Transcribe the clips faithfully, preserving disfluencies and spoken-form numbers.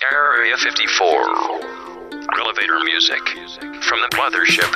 Area fifty-four. Elevator music from the mothership.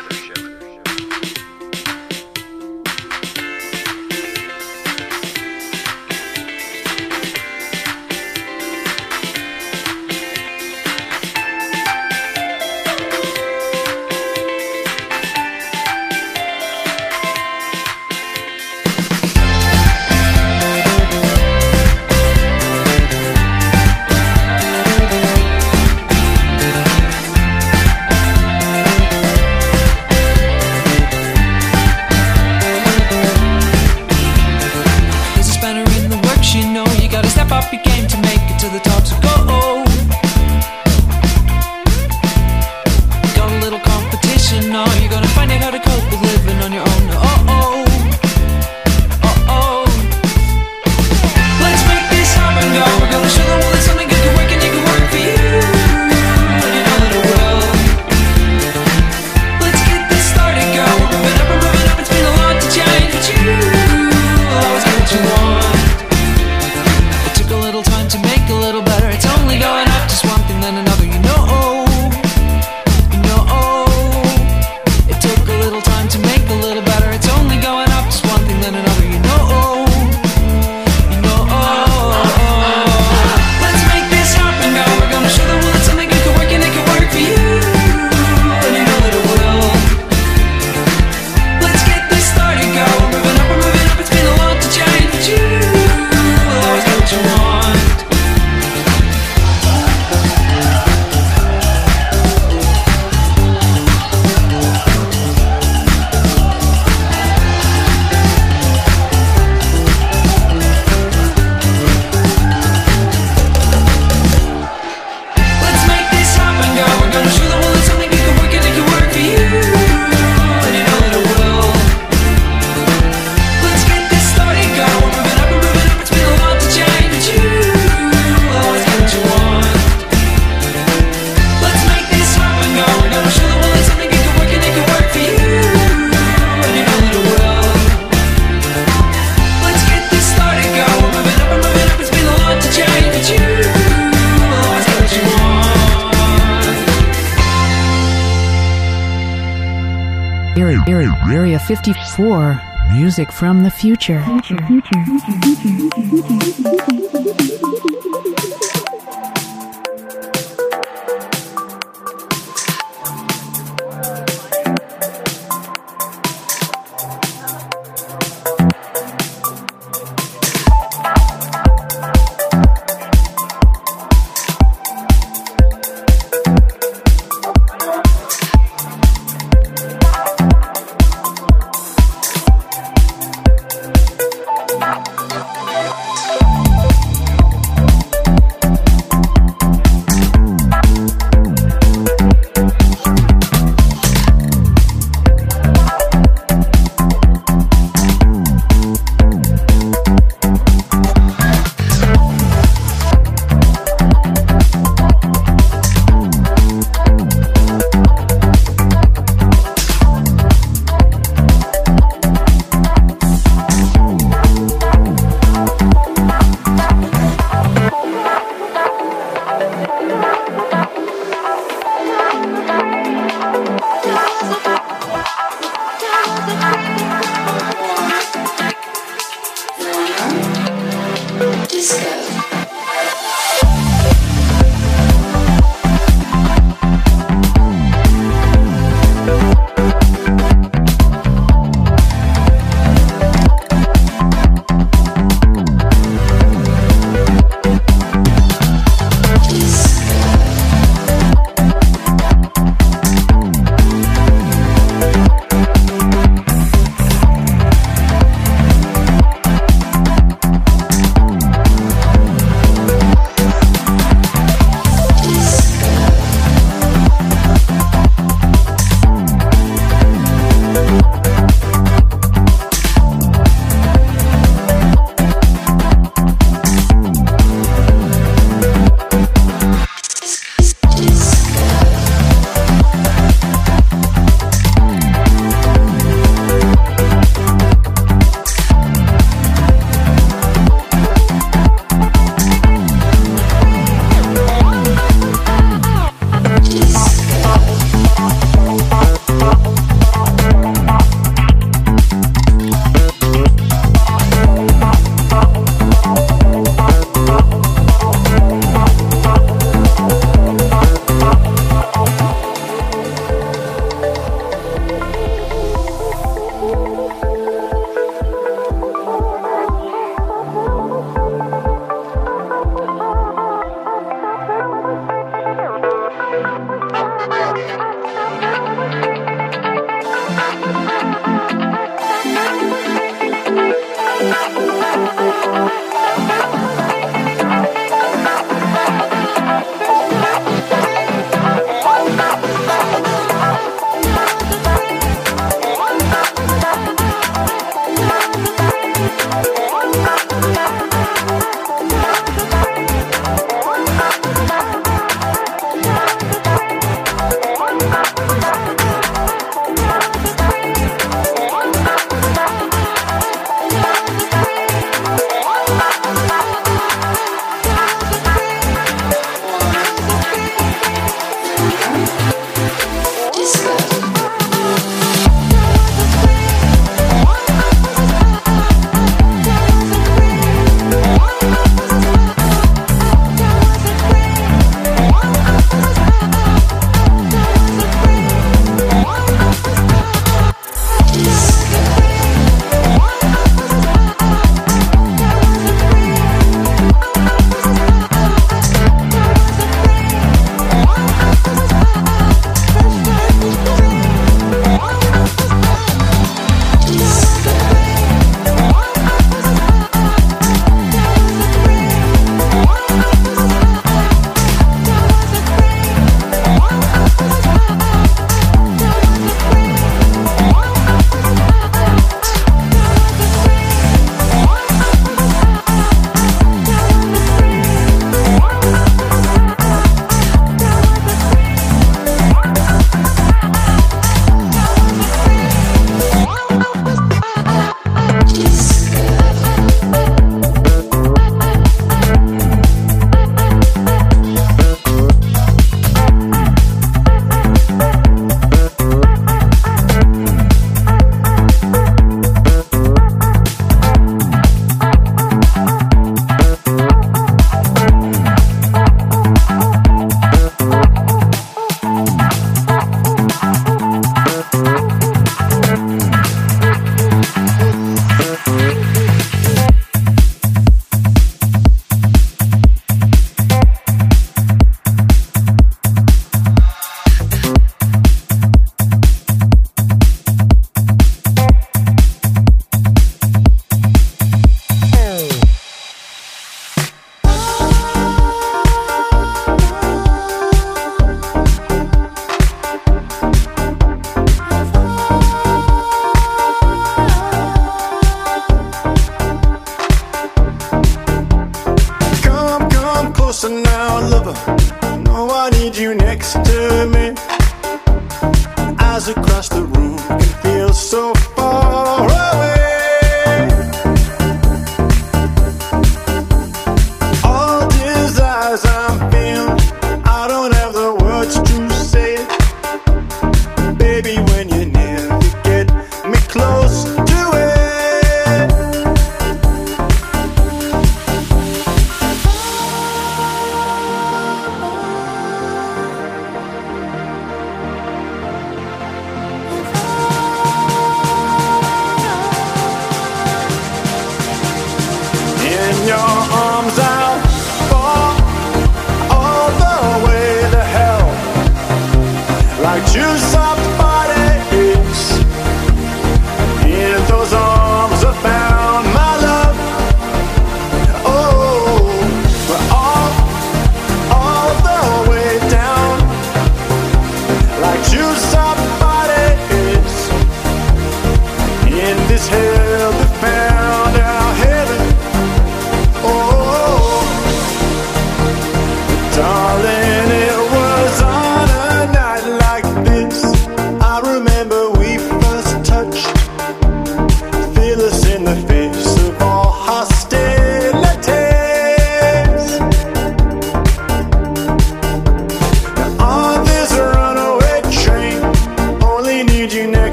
Area fifty-four, music from the future. future, future, future, future, future.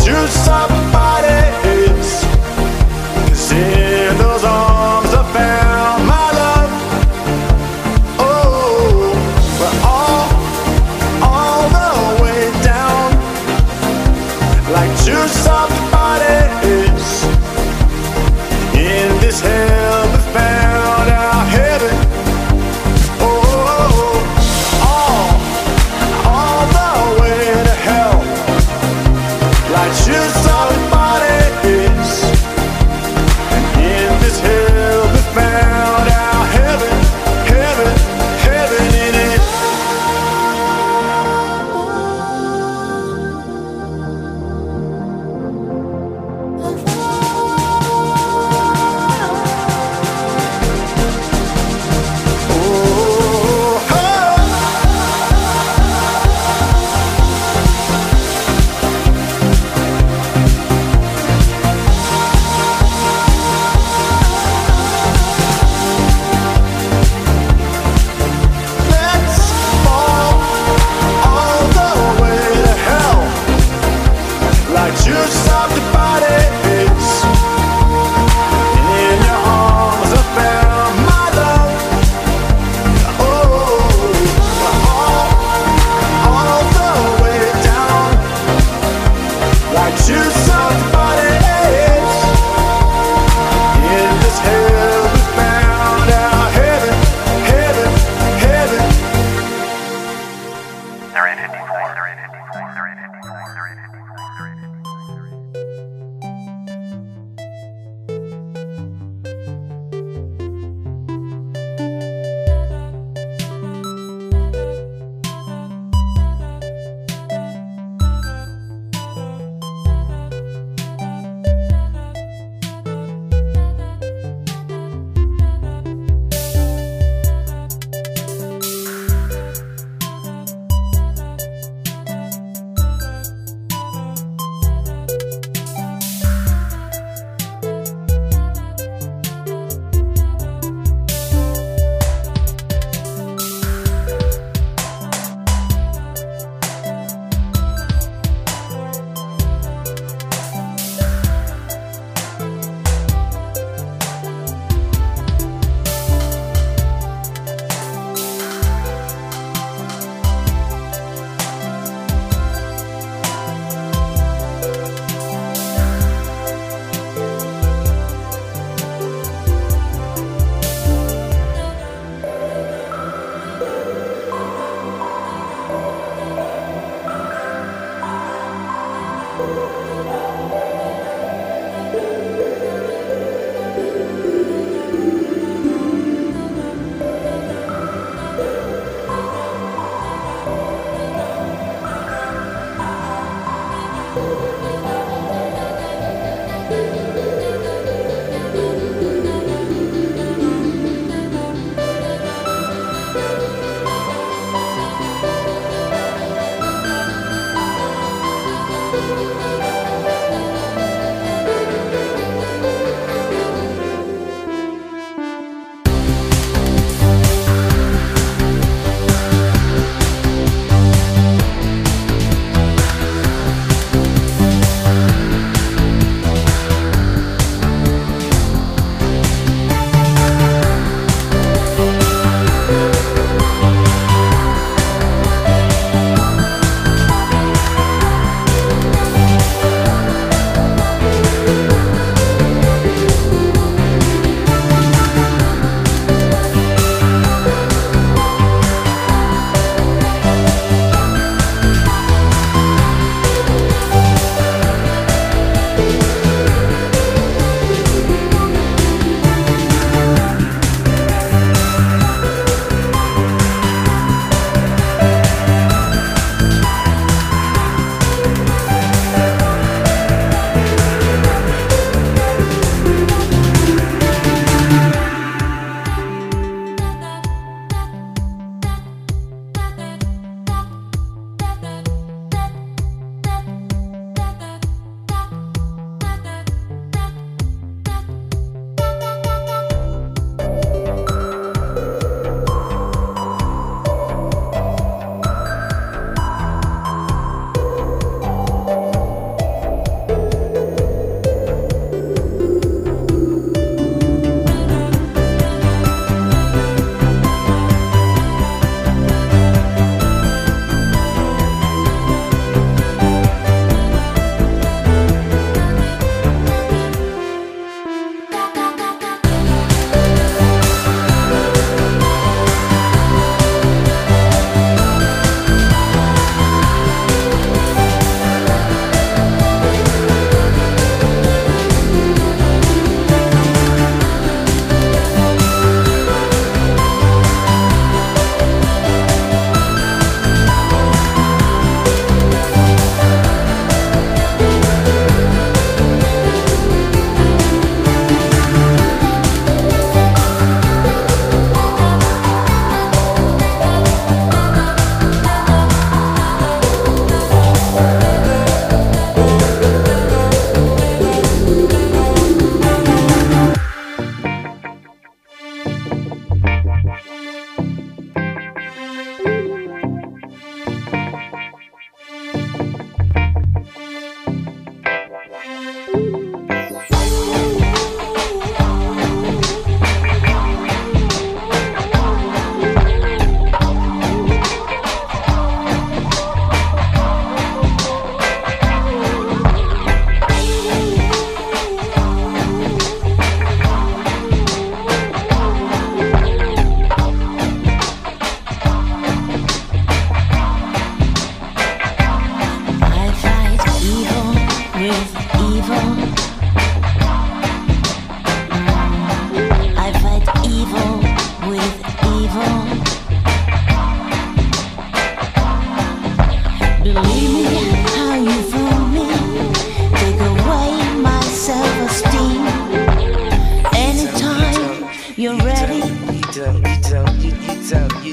true soft bodies. 'Cause in those arms I found my love. Oh, we're all, all the way down. Like true soft bodies. In this hell we found our heaven. Oh, all, all the way to hell. Like true soft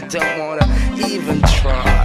don't wanna even try.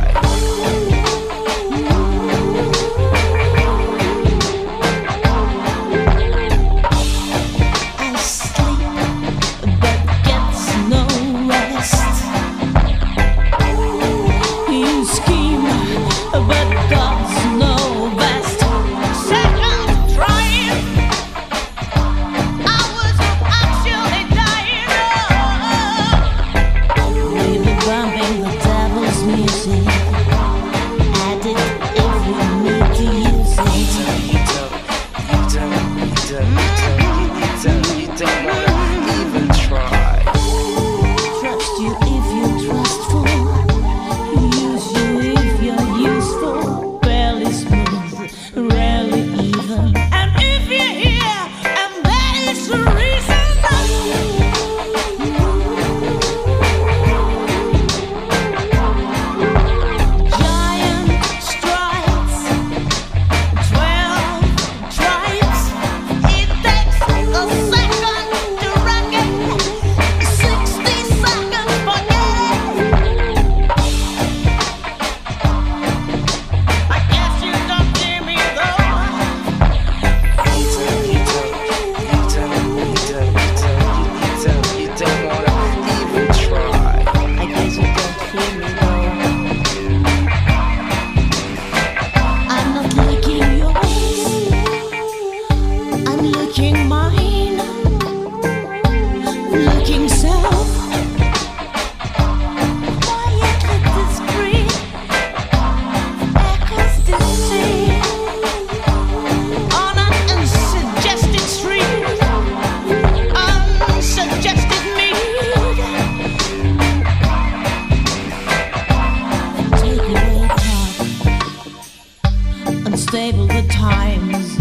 Unstable the times,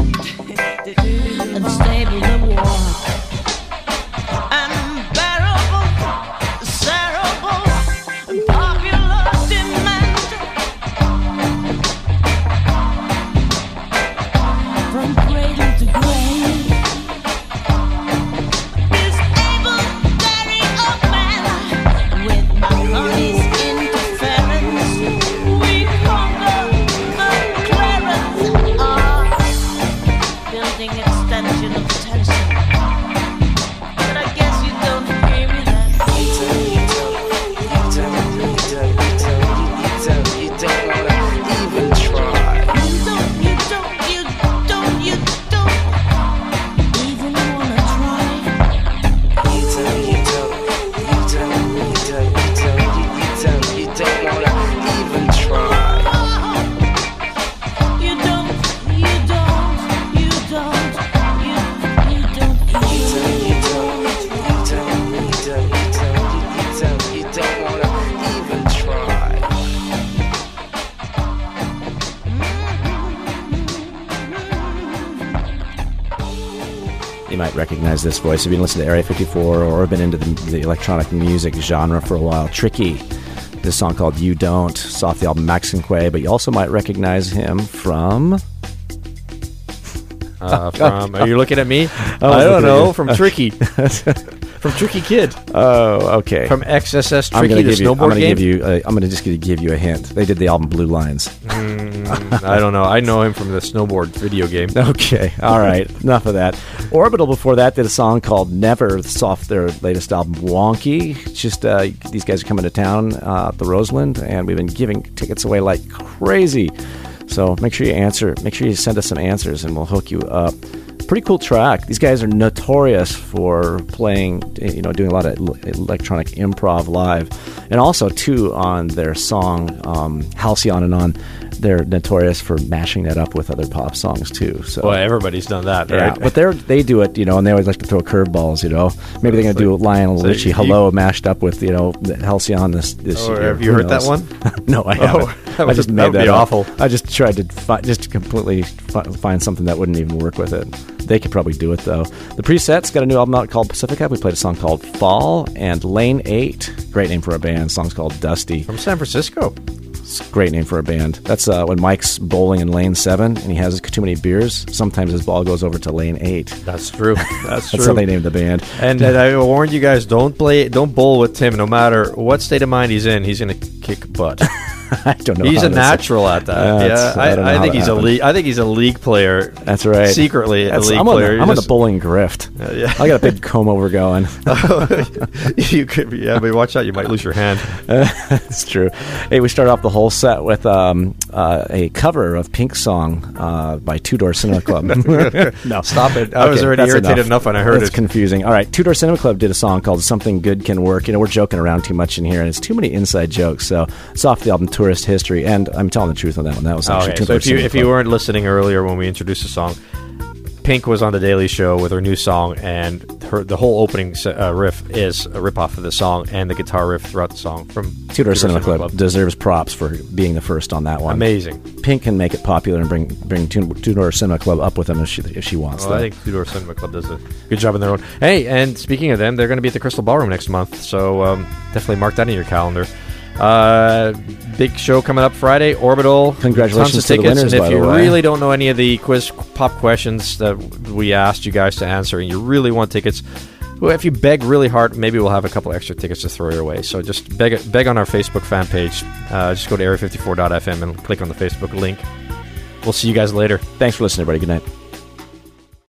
unstable the war, unbearable, terrible, popular demand. From cradle to grave, this able, very old man, with my money's interference, we conquer the clearance. Building extension of tension. But I guess you don't hear me then. You don't, you don't, you don't, you don't, you don't, you don't wanna even try. You don't, you don't, you don't, you don't even wanna try. You don't, you don't, you don't, you don't, you don't, you don't, you don't wanna even try. You don't, you don't, you don't, you, you don't even You don't, you don't, you don't, you don't, you don't, you don't wanna even try. You might recognize this voice if you've been listening to Area fifty-four or been into the, the electronic music genre for a while. Tricky. This song called You Don't. It's off the album Maxinque, but you also might recognize him from... Uh, from, are you looking at me? I I was don't looking know. at From Tricky. From Tricky Kid. Oh, okay. From X S S I'm Tricky, gonna the give you, I'm snowboard gonna game. give you. Uh, I'm gonna just gonna give you a hint. They did the album Blue Lines. Mm, I don't know. I know him from the snowboard video game. Okay, all right. Enough of that. Orbital before that did a song called Never. It's off their latest album Wonky. It's just uh, these guys are coming to town uh, at the Roseland, and we've been giving tickets away like crazy. So make sure you answer. Make sure you send us some answers, and we'll hook you up. Pretty cool track. These guys are notorious for playing, you know, doing a lot of electronic improv live, and also too on their song um, Halcyon and On. They're notorious for mashing that up with other pop songs too. So Well, everybody's done that, yeah, right? but they are they do it, you know, and they always like to throw curveballs, you know. Maybe they're gonna do Lionel so Richie you- "Hello" mashed up with, you know, Halcyon this this Oh, year. have you Who heard that knows? one? No, I haven't. that I would- just that made would that be up. awful. I just tried to fi- just completely fi- find something that wouldn't even work with it. They could probably do it though. The Presets got a new album out called Pacifica. We played a song called Fall, and Lane Eight, great name for a band. Song's called Dusty. From San Francisco. It's a great name for a band. That's uh, when Mike's bowling in lane seven and he has too many beers. Sometimes his ball goes over to lane eight. That's true. That's true. That's how they named the band. And, and I warned you guys, don't play, don't bowl with Tim. No matter what state of mind he's in, he's going to kick butt. I don't know. He's how a this- natural at that. Uh, yeah, that's- I don't know I, I how think that he's a happened. league. I think he's a league player. That's right. Secretly That's- a league I'm on player. the, You I'm on the just- bowling grift. Uh, yeah. I got a big comb over going. you could, yeah, but watch out, you might lose your hand. That's true. Hey, we start off the whole set with um, uh, a cover of Pink's song uh, by Two Door Cinema Club. No, Stop it. I was Okay, already that's irritated enough when I heard That's it. confusing. All right, Two Door Cinema Club did a song called Something Good Can Work. You know, we're joking around too much in here, and it's too many inside jokes. So it's off the album Tourist History, and I'm telling the truth on that one. That was actually Okay, Two so Door if you Cinema if you Club. weren't listening earlier when we introduced the song, Pink was on the Daily Show with her new song, and her the whole opening se- uh, riff is a rip off of the song, and the guitar riff throughout the song from Two Door Cinema Club deserves props for being the first on that one. Amazing. Pink can make it popular and bring bring Two Two Door Cinema Club up with them if she if she wants. Well, though. I think Two Door Cinema Club does a good job in their own. Hey, and speaking of them, they're going to be at the Crystal Ballroom next month, so um, definitely mark that in your calendar. Uh, big show coming up Friday. Orbital. Congratulations tons of to the tickets. winners, And by if the you way. really don't know any of the quiz pop questions that we asked you guys to answer, and you really want tickets, well, if you beg really hard, maybe we'll have a couple extra tickets to throw your way. So just beg beg on our Facebook fan page. Uh, just go to area fifty-four dot f m and click on the Facebook link. We'll see you guys later. Thanks for listening, everybody. Good night.